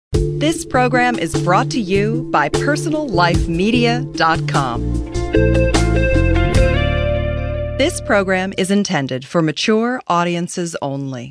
This program is brought to you by PersonalLifeMedia.com. This program is intended for mature audiences only.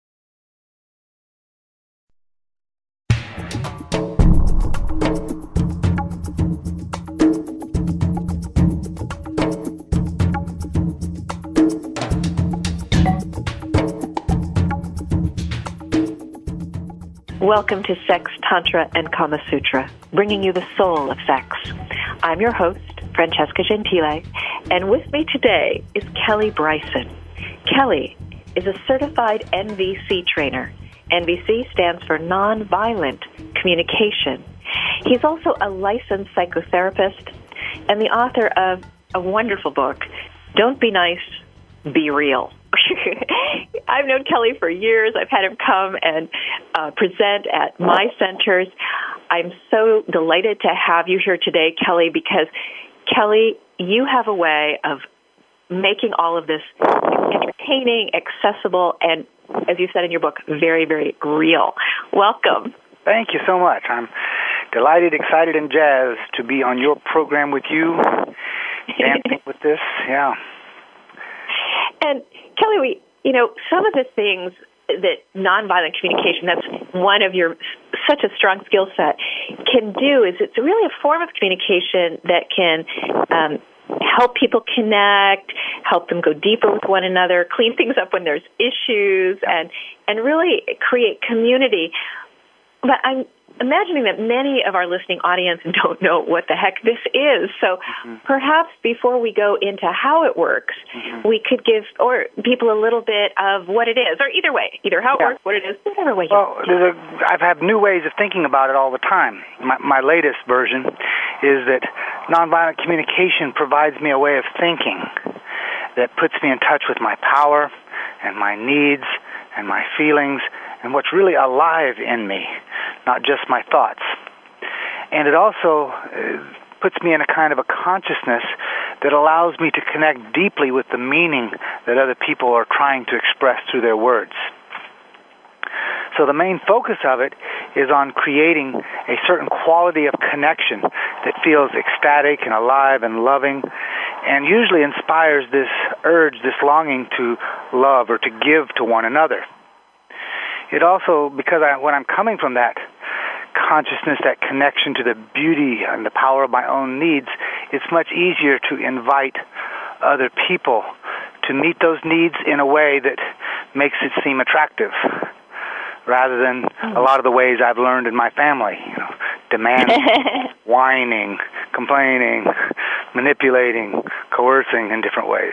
Welcome to Sex, Tantra, and Kama Sutra, bringing you the soul of sex. I'm your host, Francesca Gentile, and with me today is Kelly Bryson. Kelly is a certified NVC trainer. NVC stands for Nonviolent Communication. He's also a licensed psychotherapist and the author of a wonderful book, Don't Be Nice, Be Real. I've known Kelly for years. I've had him come and present at my centers. I'm so delighted to have you here today, Kelly, because, Kelly, you have a way of making all of this entertaining, accessible, and, as you said in your book, very, very real. Welcome. Thank you so much. I'm delighted, excited, and jazzed to be on your program with you, dancing with this, yeah. And Kelly, some of the things that nonviolent communication, that's one of your, such a strong skill set, can do is it's really a form of communication that can help people connect, help them go deeper with one another, clean things up when there's issues, and really create community. But I'm imagining that many of our listening audience don't know what the heck this is. So perhaps before we go into how it works, we could give people a little bit of what it is, or either way, either how it works, what it is, whatever way you want. I've had new ways of thinking about it all the time. My latest version is that nonviolent communication provides me a way of thinking that puts me in touch with my power and my needs and my feelings and what's really alive in me, not just my thoughts. And it also puts me in a kind of a consciousness that allows me to connect deeply with the meaning that other people are trying to express through their words. So the main focus of it is on creating a certain quality of connection that feels ecstatic and alive and loving, and usually inspires this urge, this longing to love or to give to one another. It also, because when I'm coming from that consciousness, that connection to the beauty and the power of my own needs, it's much easier to invite other people to meet those needs in a way that makes it seem attractive, rather than a lot of the ways I've learned in my family, demanding, whining, complaining, manipulating, coercing in different ways.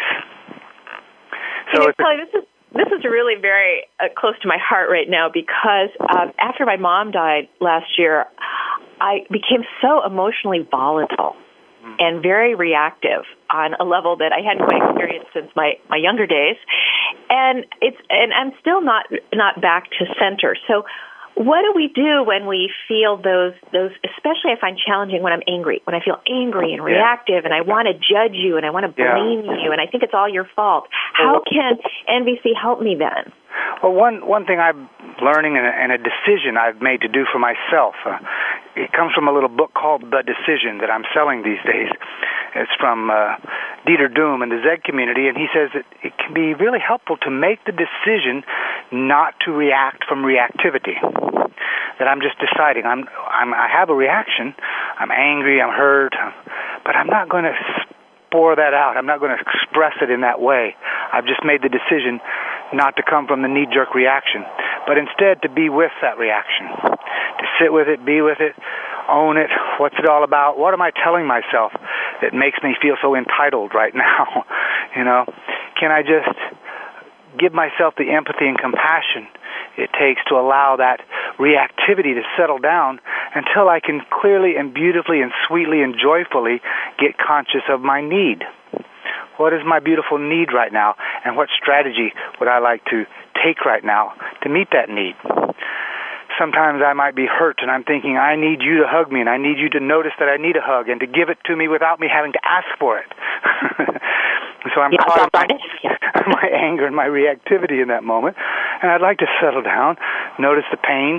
So This is really very close to my heart right now because after my mom died last year, I became so emotionally volatile and very reactive on a level that I hadn't quite experienced since my younger days, and I'm still not back to center. So, what do we do when we feel those? Especially I find challenging when I'm angry. When I feel angry and reactive, and I want to judge you, and I want to blame you, and I think it's all your fault. How can NVC help me then? Well, one thing I'm learning and a decision I've made to do for myself, it comes from a little book called The Decision that I'm selling these days. It's from Dieter Doom in the Zen community, and he says that it can be really helpful to make the decision not to react from reactivity. That I'm just deciding I have a reaction, I'm angry, I'm hurt, but I'm not going to pour that out. I'm not going to express it in that way. I've just made the decision not to come from the knee-jerk reaction, but instead to be with that reaction, to sit with it, be with it, own it. What's it all about? What am I telling myself that makes me feel so entitled right now? Can I just give myself the empathy and compassion it takes to allow that reactivity to settle down until I can clearly and beautifully and sweetly and joyfully get conscious of my need? What is my beautiful need right now, and what strategy would I like to take right now to meet that need? Sometimes I might be hurt, and I'm thinking, I need you to hug me, and I need you to notice that I need a hug, and to give it to me without me having to ask for it. So I'm caught in my anger and my reactivity in that moment, and I'd like to settle down, notice the pain,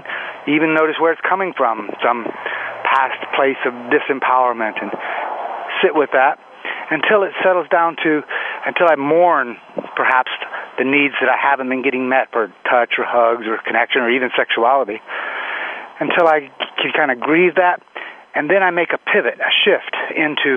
even notice where it's coming from, some past place of disempowerment, and sit with that until it settles down until I mourn, perhaps, the needs that I haven't been getting met for touch or hugs or connection or even sexuality, until I can kind of grieve that, and then I make a pivot, a shift into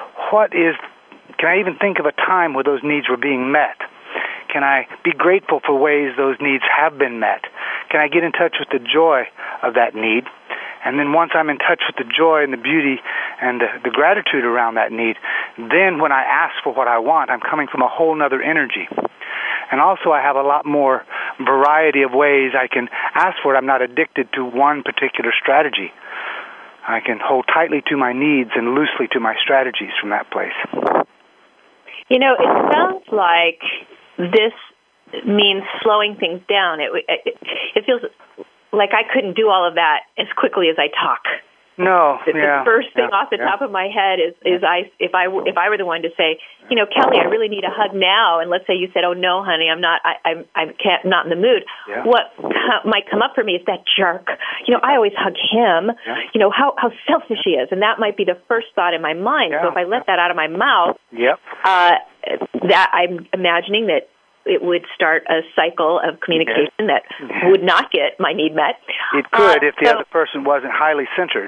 can I even think of a time where those needs were being met? Can I be grateful for ways those needs have been met? Can I get in touch with the joy of that need? And then once I'm in touch with the joy and the beauty and the gratitude around that need, then when I ask for what I want, I'm coming from a whole nother energy. And also I have a lot more variety of ways I can ask for it. I'm not addicted to one particular strategy. I can hold tightly to my needs and loosely to my strategies from that place. You know, it sounds like this means slowing things down. It feels like I couldn't do all of that as quickly as I talk. No, The first thing off the top of my head is if I were the one to say, you know, Kelly, I really need a hug now, and let's say you said, oh no, honey, I'm not in the mood. Yeah. What might come up for me is that jerk. You know, I always hug him. Yeah. You know how selfish he is, and that might be the first thought in my mind. Yeah. So if I let that out of my mouth, Yep. That I'm imagining that it would start a cycle of communication that would not get my need met. It could if the other person wasn't highly centered.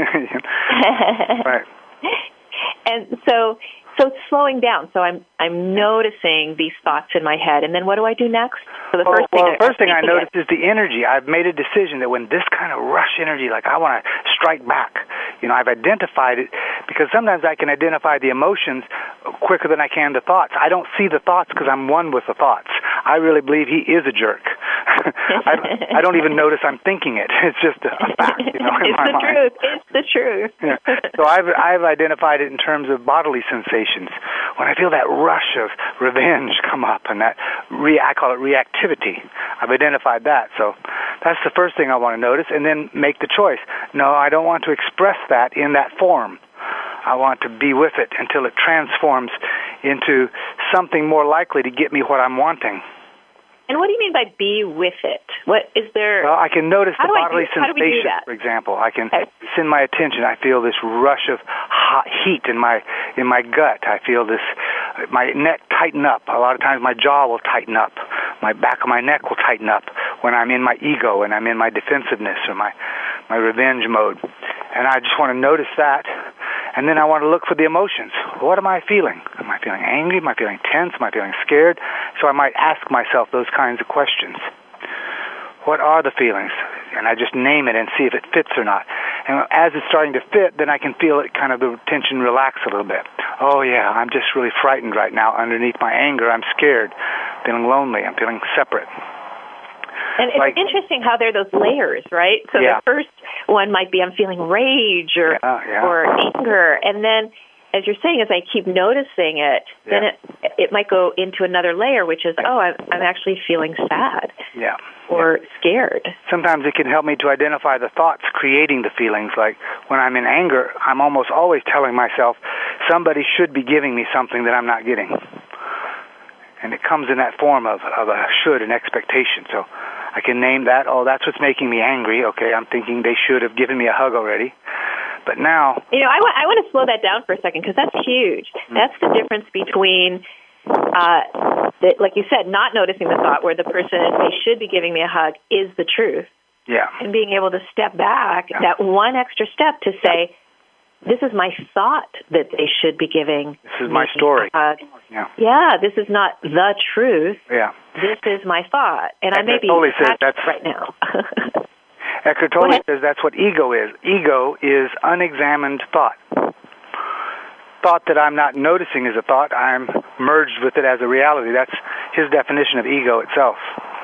Right. And so slowing down. So I'm noticing these thoughts in my head, and then what do I do next? So the first thing I notice is the energy. I've made a decision that when this kind of rush energy, like I want to strike back, you know, I've identified it, because sometimes I can identify the emotions quicker than I can the thoughts. I don't see the thoughts because I'm one with the thoughts. I really believe he is a jerk. I don't even notice I'm thinking it. It's just a fact, you know, in my mind. It's the truth. Yeah. So I've identified it in terms of bodily sensations. When I feel that rush of revenge come up and that I call it reactivity, I've identified that. So that's the first thing I want to notice, and then make the choice. No, I don't want to express that in that form. I want to be with it until it transforms into something more likely to get me what I'm wanting. And what do you mean by be with it? What is there? Well, I can notice the bodily sensation. For example, I can send my attention. I feel this rush of hot heat in my gut. I feel my neck tighten up. A lot of times my jaw will tighten up. My back of my neck will tighten up when I'm in my ego and I'm in my defensiveness or my revenge mode. And I just want to notice that. And then I want to look for the emotions. What am I feeling? Am I feeling angry? Am I feeling tense? Am I feeling scared? So I might ask myself those kinds of questions. What are the feelings? And I just name it and see if it fits or not. And as it's starting to fit, then I can feel it kind of the tension relax a little bit. Oh yeah, I'm just really frightened right now. Underneath my anger, I'm scared, feeling lonely, I'm feeling separate. And it's interesting how there are those layers, right? So the first one might be I'm feeling rage or anger, and then, as you're saying, as I keep noticing it, then it might go into another layer, which is, I'm actually feeling sad or scared. Sometimes it can help me to identify the thoughts creating the feelings. Like when I'm in anger, I'm almost always telling myself, somebody should be giving me something that I'm not getting. And it comes in that form of a should, an expectation. So I can name that, that's what's making me angry. Okay, I'm thinking they should have given me a hug already. But now... You know, I want to slow that down for a second, because that's huge. That's the difference between, like you said, not noticing the thought where the person, they should be giving me a hug, is the truth. Yeah. And being able to step back, that one extra step to say, this is my thought that they should be giving. This is my story. This is not the truth. Yeah. This is my thought. And I may be attached right now. Eckhart Tolle says that's what ego is. Ego is unexamined thought. Thought that I'm not noticing is a thought. I'm merged with it as a reality. That's his definition of ego itself.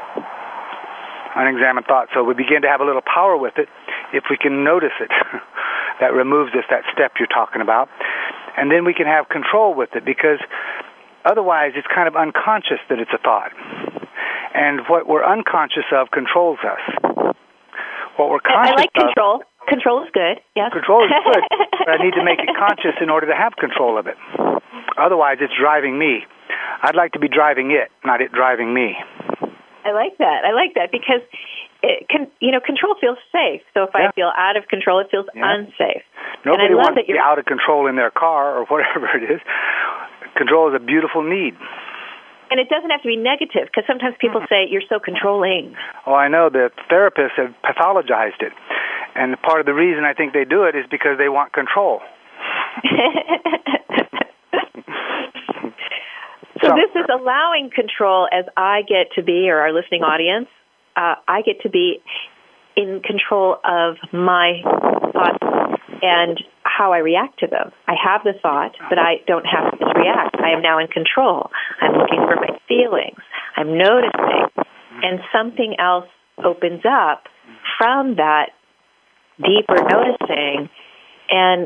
Unexamined thought. So we begin to have a little power with it if we can notice it. That removes us, that step you're talking about. And then we can have control with it, because otherwise it's kind of unconscious that it's a thought. And what we're unconscious of controls us. What we're conscious of... I like control. Control is good, yes. Control is good, but I need to make it conscious in order to have control of it. Otherwise it's driving me. I'd like to be driving it, not it driving me. I like that, because control feels safe. So if I feel out of control, it feels unsafe. Nobody wants to be out of control in their car or whatever it is. Control is a beautiful need. And it doesn't have to be negative, because sometimes people say, you're so controlling. Oh, I know. The therapists have pathologized it. And part of the reason I think they do it is because they want control. So this is allowing control as I get to be, or our listening audience, I get to be in control of my thoughts and how I react to them. I have the thought, but I don't have to react. I am now in control. I'm looking for my feelings. I'm noticing. And something else opens up from that deeper noticing. And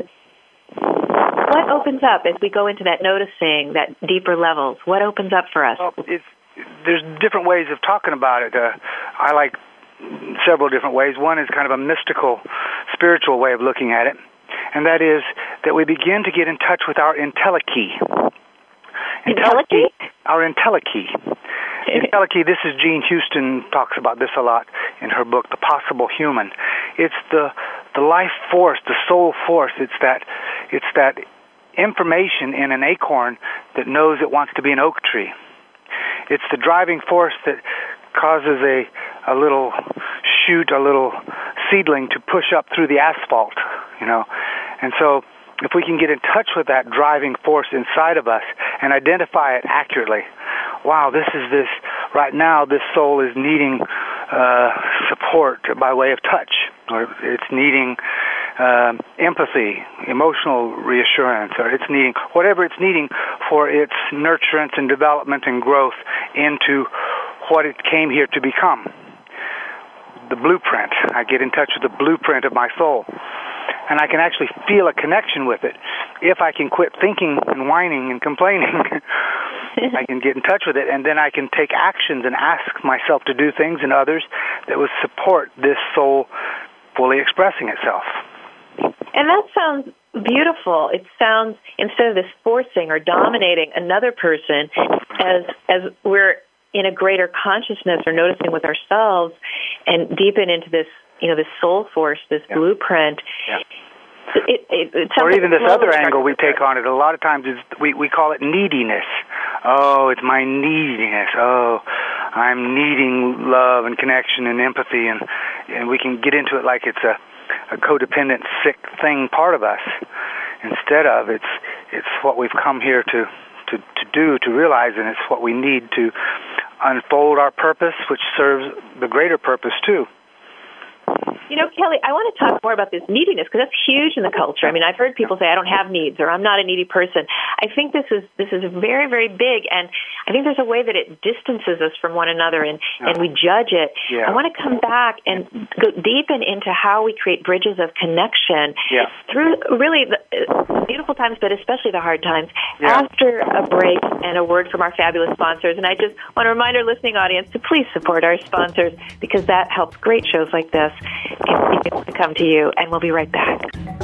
what opens up as we go into that noticing, that deeper levels? What opens up for us? Well, there's different ways of talking about it. I like several different ways. One is kind of a mystical, spiritual way of looking at it, and that is that we begin to get in touch with our entelechy. Entelechy? Our entelechy. Entelechy, this is Jean Houston talks about this a lot in her book, The Possible Human. It's the life force, the soul force. It's that information in an acorn that knows it wants to be an oak tree. It's the driving force that causes a little shoot, a little seedling to push up through the asphalt, And so if we can get in touch with that driving force inside of us and identify it accurately, wow, right now this soul is needing support by way of touch, or it's needing empathy, emotional reassurance, or it's needing whatever it's needing for its nurturance and development and growth into what it came here to become. The blueprint. I get in touch with the blueprint of my soul. And I can actually feel a connection with it. If I can quit thinking and whining and complaining, I can get in touch with it, and then I can take actions and ask myself to do things and others that would support this soul fully expressing itself. And that sounds beautiful. It sounds, instead of this forcing or dominating another person, as we're in a greater consciousness or noticing with ourselves and deepen into this, this soul force, this blueprint. Yeah. It or even this other angle we take on it, a lot of times is we call it neediness. Oh, it's my neediness. Oh, I'm needing love and connection and empathy, and we can get into it like it's a codependent, sick thing part of us. Instead of it's what we've come here to do, to realize, and it's what we need to unfold our purpose, which serves the greater purpose too. Kelly, I want to talk more about this neediness, because that's huge in the culture. I mean, I've heard people say, I don't have needs, or I'm not a needy person. I think this is very, very big, and I think there's a way that it distances us from one another, and we judge it. Yeah. I want to come back and go deepen into how we create bridges of connection through really the beautiful times, but especially the hard times. After a break and a word from our fabulous sponsors, and I just want to remind our listening audience to please support our sponsors, because that helps great shows like this continue to come to you, and we'll be right back.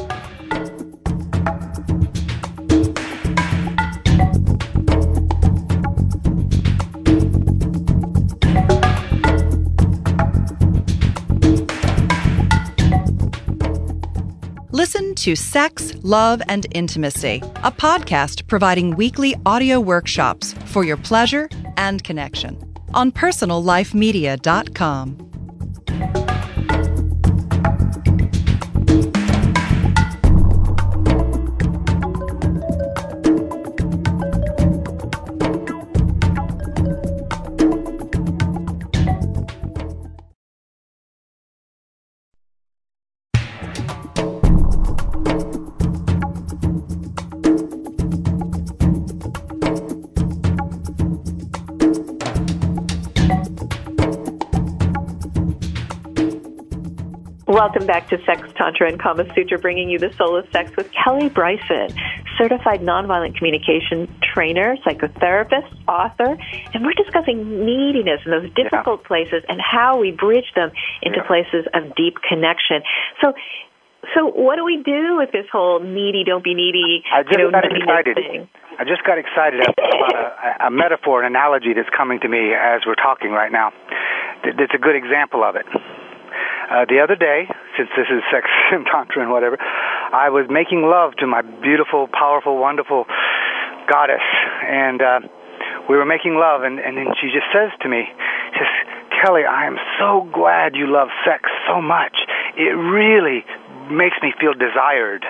Listen to Sex, Love, and Intimacy, a podcast providing weekly audio workshops for your pleasure and connection on personallifemedia.com. Welcome back to Sex, Tantra, and Kama Sutra, bringing you the soul of sex with Kelly Bryson, certified nonviolent communication trainer, psychotherapist, author, and we're discussing neediness in those difficult places and how we bridge them into places of deep connection. So what do we do with this whole needy, don't be needy, I just got excited. thing? I just got excited about a metaphor, an analogy that's coming to me as we're talking right now. It's a good example of it. The other day, since this is sex and tantra and whatever, I was making love to my beautiful, powerful, wonderful goddess, and we were making love, and then she just says to me, Kelly, I am so glad you love sex so much. It really makes me feel desired.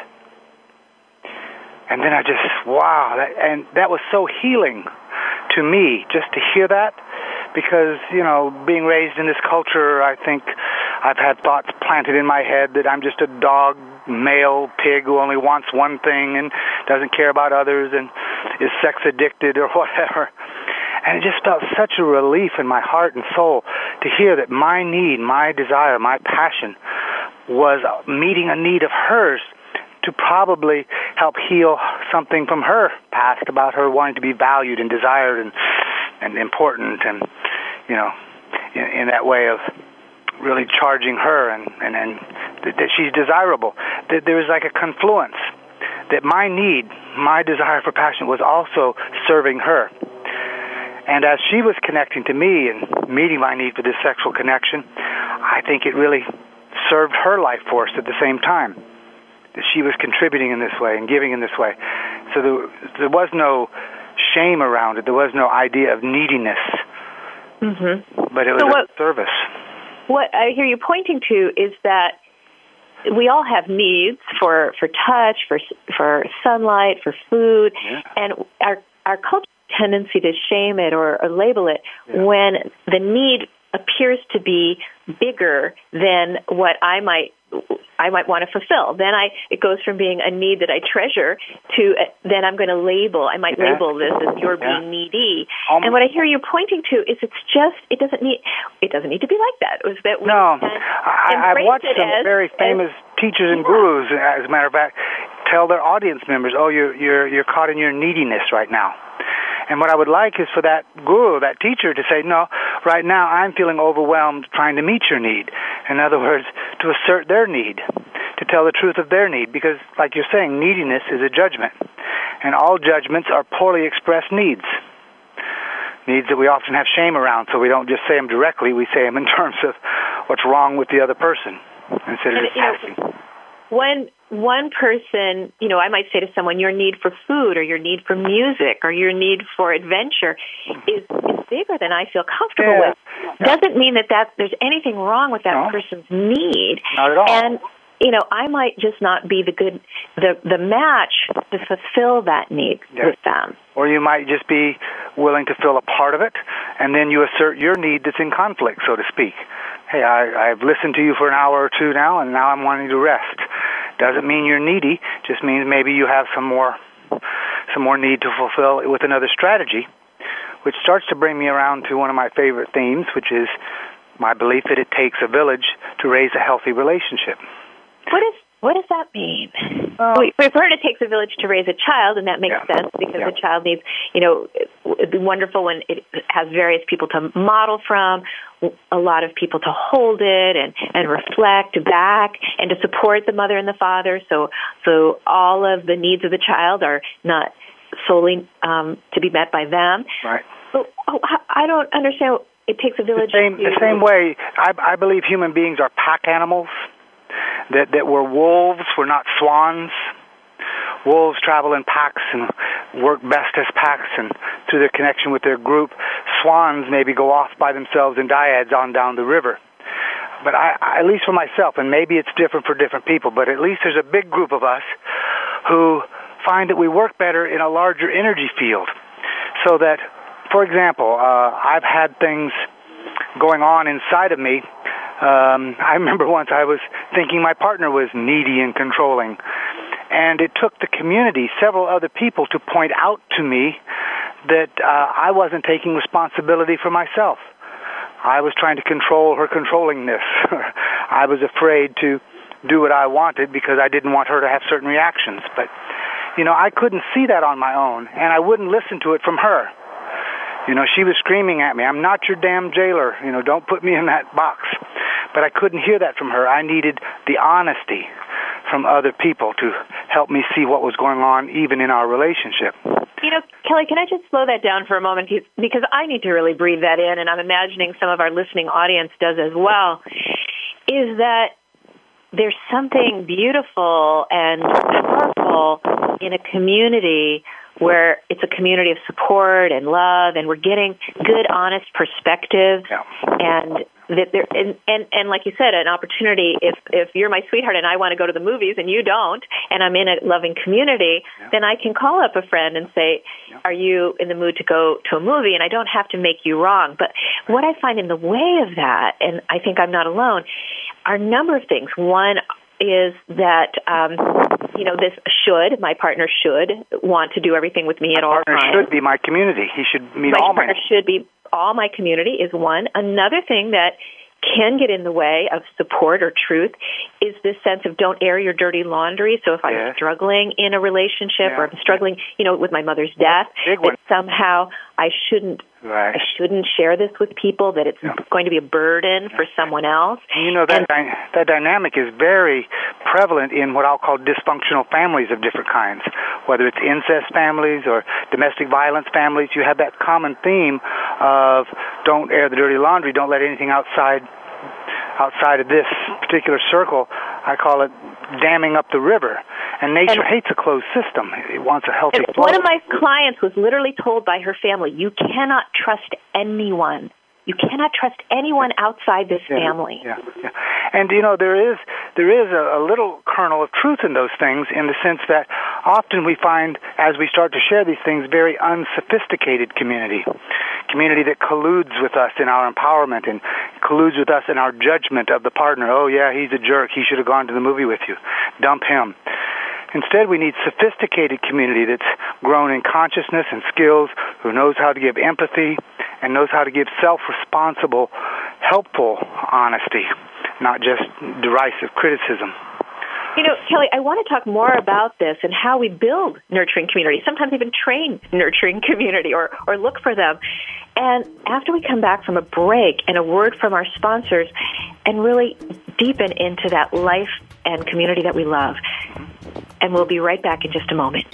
And then I just, wow, that was so healing to me just to hear that, because, being raised in this culture, I think I've had thoughts planted in my head that I'm just a dog, male pig who only wants one thing and doesn't care about others and is sex addicted or whatever. And it just felt such a relief in my heart and soul to hear that my need, my desire, my passion was meeting a need of hers to probably help heal something from her past about her wanting to be valued and desired and important, and in that way of really charging her and that she's desirable. That there was like a confluence that my need, my desire for passion was also serving her. And as she was connecting to me and meeting my need for this sexual connection, I think it really served her life force at the same time, that she was contributing in this way and giving in this way. So there was no shame around it. There was no idea of neediness. Mm-hmm. But it was a service. What I hear you pointing to is that we all have needs for touch, for sunlight, for food, and our culture's tendency to shame it or label it when the need appears to be bigger than what I might want to fulfill. Then it goes from being a need that I treasure to then I'm going to label. I might label this as you're being needy. And what I hear you pointing to is it doesn't need to be like that. It was that I've watched some very famous teachers and gurus, as a matter of fact, tell their audience members, "Oh, you're caught in your neediness right now." And what I would like is for that guru, that teacher, to say, no, right now I'm feeling overwhelmed trying to meet your need. In other words, to assert their need, to tell the truth of their need. Because, like you're saying, neediness is a judgment. And all judgments are poorly expressed needs. Needs that we often have shame around, so we don't just say them directly, we say them in terms of what's wrong with the other person, instead of just asking. One person, I might say to someone, your need for food or your need for music or your need for adventure is bigger than I feel comfortable with. Doesn't mean that there's anything wrong with that person's need. Not at all. And, I might just not be the match to fulfill that need with them. Or you might just be willing to fill a part of it, and then you assert your need that's in conflict, so to speak. Hey, I've listened to you for an hour or two now, and now I'm wanting to rest. Doesn't mean you're needy. Just means maybe you have some more need to fulfill with another strategy, which starts to bring me around to one of my favorite themes, which is my belief that it takes a village to raise a healthy relationship. What does that mean? We've heard it takes a village to raise a child, and that makes sense because the child needs, it'd be wonderful when it has various people to model from, a lot of people to hold it and reflect back and to support the mother and the father. So all of the needs of the child are not solely to be met by them. Right. But I don't understand. It takes a village. The same way, I believe human beings are pack animals. That we're wolves, we're not swans. Wolves travel in packs and work best as packs and through their connection with their group. Swans maybe go off by themselves in dyads on down the river. But I, at least for myself, and maybe it's different for different people, but at least there's a big group of us who find that we work better in a larger energy field. So that, for example, I've had things going on inside of me. I remember once I was thinking my partner was needy and controlling, and it took the community, several other people, to point out to me that I wasn't taking responsibility for myself. I was trying to control her controllingness. I was afraid to do what I wanted because I didn't want her to have certain reactions. But, I couldn't see that on my own, and I wouldn't listen to it from her. She was screaming at me, "I'm not your damn jailer. Don't put me in that box." But I couldn't hear that from her. I needed the honesty from other people to help me see what was going on even in our relationship. Kelly, can I just slow that down for a moment? Because I need to really breathe that in, and I'm imagining some of our listening audience does as well. is that there's something beautiful and powerful in a community where it's a community of support and love, and we're getting good, honest perspective, and that there, and like you said, an opportunity. If you're my sweetheart and I want to go to the movies and you don't, and I'm in a loving community, then I can call up a friend and say, "Are you in the mood to go to a movie?" And I don't have to make you wrong. But what I find in the way of that, and I think I'm not alone, are a number of things. One is that, my partner should want to do everything with me at all times. My partner should be my community. He should meet all my... My partner should be all my community is one. Another thing that can get in the way of support or truth is this sense of don't air your dirty laundry. So if I'm struggling in a relationship or I'm struggling, with my mother's death, that somehow I shouldn't share this with people, that it's going to be a burden for someone else. That dynamic is very prevalent in what I'll call dysfunctional families of different kinds. Whether it's incest families or domestic violence families, you have that common theme of don't air the dirty laundry, don't let anything outside of this particular circle. I call it damming up the river. And nature hates a closed system. It wants a healthy flow. One of my clients was literally told by her family, you cannot trust anyone. You cannot trust anyone outside this family. Yeah. And, there is a little kernel of truth in those things, in the sense that often we find, as we start to share these things, very unsophisticated community that colludes with us in our empowerment and colludes with us in our judgment of the partner. Oh, yeah, he's a jerk. He should have gone to the movie with you. Dump him. Instead, we need sophisticated community that's grown in consciousness and skills, who knows how to give empathy and knows how to give self-responsible, helpful honesty, not just derisive criticism. Kelly, I want to talk more about this and how we build nurturing community, sometimes even train nurturing community or look for them. And after we come back from a break and a word from our sponsors and really deepen into that life and community that we love. And we'll be right back in just a moment.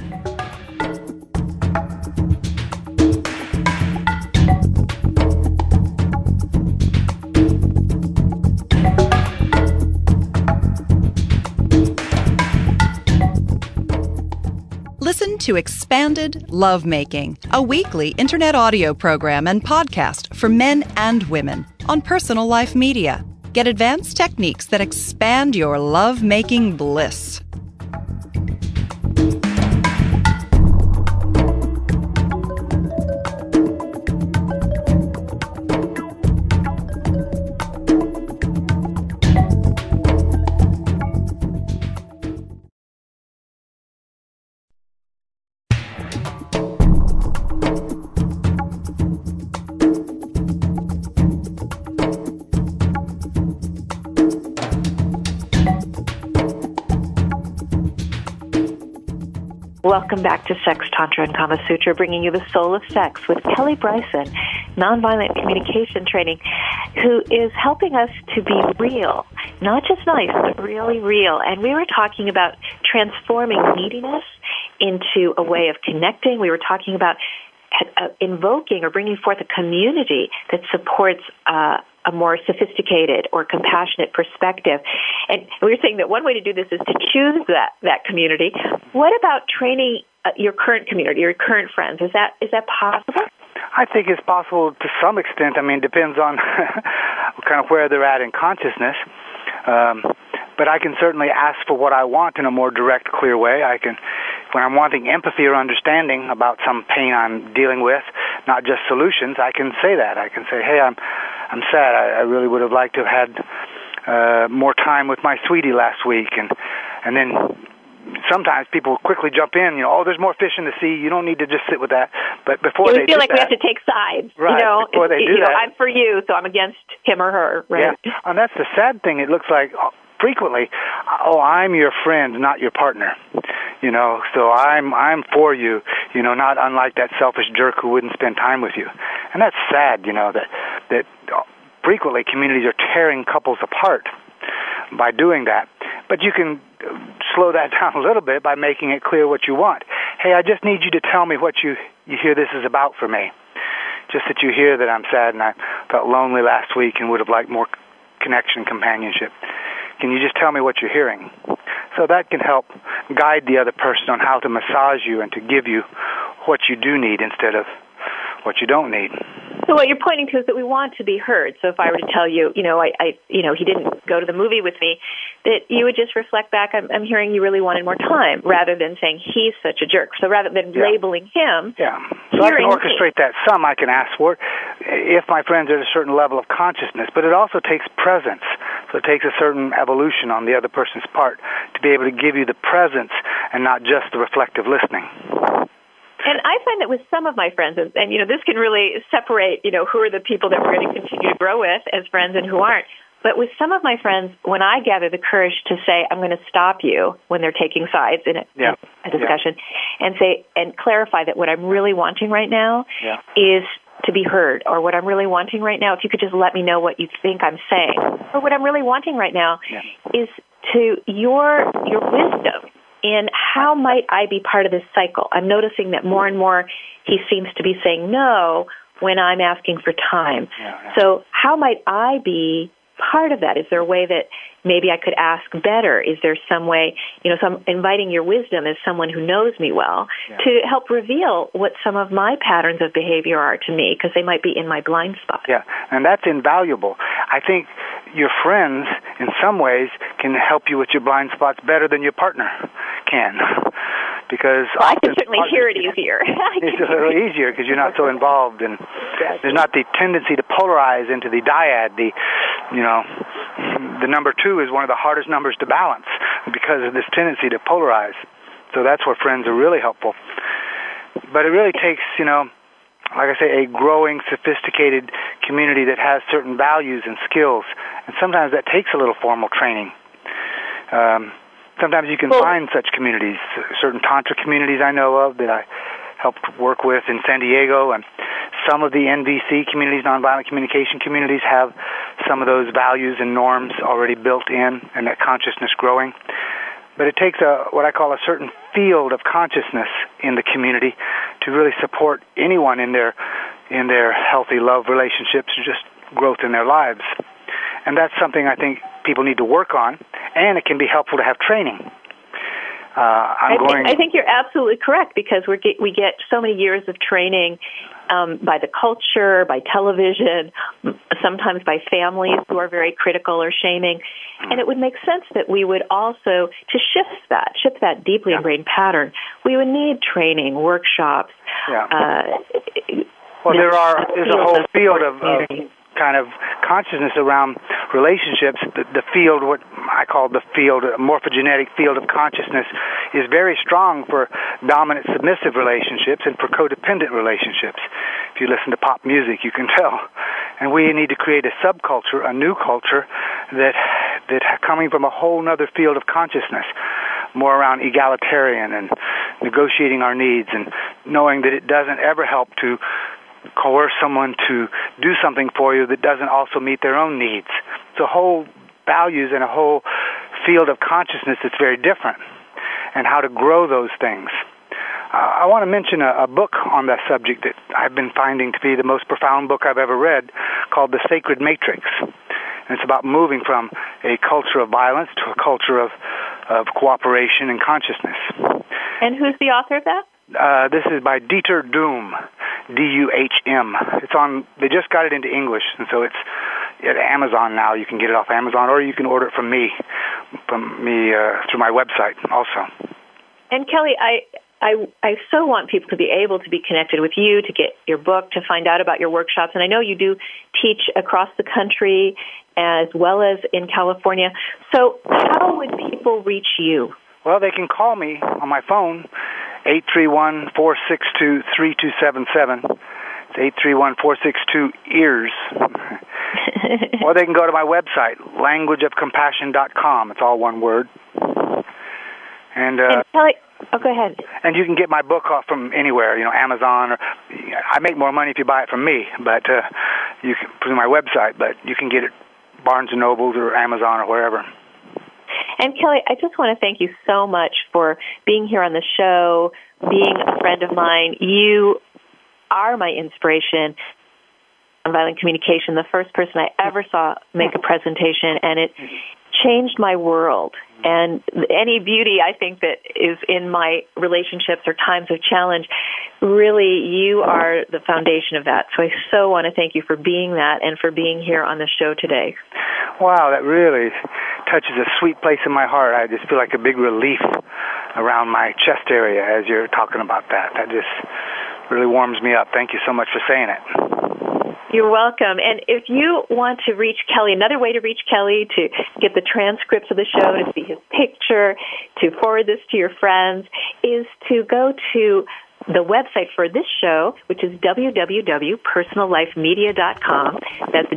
Listen to Expanded Lovemaking, a weekly internet audio program and podcast for men and women on Personal Life Media. Get advanced techniques that expand your lovemaking bliss. Welcome back to Sex, Tantra, and Kama Sutra, bringing you the soul of sex with Kelly Bryson, nonviolent communication training, who is helping us to be real, not just nice, but really real. And we were talking about transforming neediness into a way of connecting. We were talking about invoking or bringing forth a community that supports a more sophisticated or compassionate perspective. And we were saying that one way to do this is to choose that community. What about training your current community, your current friends? Is that possible? I think it's possible to some extent. I mean, it depends on kind of where they're at in consciousness. But I can certainly ask for what I want in a more direct, clear way. When I'm wanting empathy or understanding about some pain I'm dealing with, not just solutions, I can say that. I can say, hey, I'm sad. I really would have liked to have had more time with my sweetie last week. And then sometimes people quickly jump in, there's more fish in the sea. You don't need to just sit with that. But before they do that... We feel like we have to take sides. Right, before they do that... I'm for you, so I'm against him or her, right? Yeah, and that's the sad thing. It looks like frequently, I'm your friend, not your partner. So I'm for you, not unlike that selfish jerk who wouldn't spend time with you. And that's sad, that frequently communities are tearing couples apart by doing that. But you can slow that down a little bit by making it clear what you want. Hey, I just need you to tell me what you hear this is about for me. Just that you hear that I'm sad and I felt lonely last week and would have liked more connection, companionship. Can you just tell me what you're hearing? So that can help guide the other person on how to massage you and to give you what you do need instead of what you don't need. So what you're pointing to is that we want to be heard. So if I were to tell you, he didn't go to the movie with me, that you would just reflect back, I'm hearing you really wanted more time, rather than saying he's such a jerk. So rather than labeling him, so I can orchestrate that some. I can ask for it if my friends are at a certain level of consciousness, but it also takes presence. So it takes a certain evolution on the other person's part to be able to give you the presence and not just the reflective listening. And I find that with some of my friends, and this can really separate, who are the people that we're going to continue to grow with as friends and who aren't. But with some of my friends, when I gather the courage to say, I'm going to stop you when they're taking sides in a discussion, and say, and clarify that what I'm really wanting right now is to be heard, or what I'm really wanting right now, if you could just let me know what you think I'm saying, or what I'm really wanting right now is to your wisdom in how might I be part of this cycle. I'm noticing that more and more he seems to be saying no when I'm asking for time. So how might I be part of that? Is there a way that maybe I could ask better? Is there some way, so I'm inviting your wisdom as someone who knows me well to help reveal what some of my patterns of behavior are to me, because they might be in my blind spot. Yeah, and that's invaluable. I think your friends, in some ways, can help you with your blind spots better than your partner can. Because I can certainly hear it easier. It's a little easier because you're not so involved, and there's not the tendency to polarize into the dyad. The number 2 is one of the hardest numbers to balance because of this tendency to polarize. So that's where friends are really helpful. But it really takes, like I say, a growing, sophisticated community that has certain values and skills, and sometimes that takes a little formal training. Sometimes you can find such communities, certain Tantra communities I know of that I helped work with in San Diego, and some of the NVC communities, nonviolent communication communities, have some of those values and norms already built in and that consciousness growing. But it takes what I call a certain field of consciousness in the community to really support anyone in their healthy love relationships, just growth in their lives. And that's something I think people need to work on, and it can be helpful to have training. I think you're absolutely correct, because we get so many years of training by the culture, by television, sometimes by families who are very critical or shaming. And it would make sense that we would also, to shift that deeply ingrained pattern, we would need training, workshops. There's a whole field of kind of consciousness around relationships. The field, what I call the field, a morphogenetic field of consciousness, is very strong for dominant submissive relationships and for codependent relationships. If you listen to pop music, you can tell. And we need to create a subculture, a new culture that coming from a whole other field of consciousness, more around egalitarian and negotiating our needs and knowing that it doesn't ever help to coerce someone to do something for you that doesn't also meet their own needs. It's a whole values and a whole field of consciousness that's very different, and how to grow those things. I want to mention a book on that subject that I've been finding to be the most profound book I've ever read, called The Sacred Matrix. And it's about moving from a culture of violence to a culture of cooperation and consciousness. And who's the author of that? This is by Dieter Duhm, D-U-H-M. They just got it into English, and so it's at Amazon now. You can get it off Amazon, or you can order it from me through my website also. And Kelly, I so want people to be able to be connected with you, to get your book, to find out about your workshops. And I know you do teach across the country as well as in California. So how would people reach you? Well, they can call me on my phone, 831-462-3277. It's 831-462-EARS. Or they can go to my website, languageofcompassion.com. It's all one word. And Kelly, go ahead. And you can get my book off from anywhere, Amazon. Or I make more money if you buy it from me, but you can through my website. But you can get it Barnes and Nobles or Amazon or wherever. And Kelly, I just want to thank you so much for being here on the show, being a friend of mine. You are my inspiration. nonviolent communication, the first person I ever saw make a presentation, and it changed my world. And any beauty, I think, that is in my relationships or times of challenge, really, you are the foundation of that. So I so want to thank you for being that and for being here on the show today. Wow, that really touches a sweet place in my heart. I just feel like a big relief around my chest area as you're talking about that. That just really warms me up. Thank you so much for saying it. You're welcome. And if you want to reach Kelly, another way to reach Kelly, to get the transcripts of the show, to see his picture, to forward this to your friends, is to go to the website for this show, which is www.personallifemedia.com. That's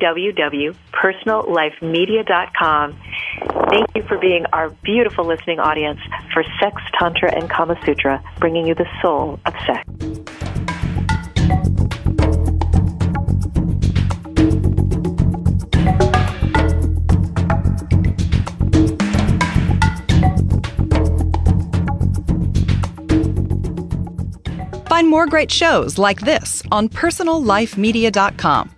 www.personallifemedia.com. Thank you for being our beautiful listening audience for Sex, Tantra, and Kama Sutra, bringing you the soul of sex. Find more great shows like this on personallifemedia.com.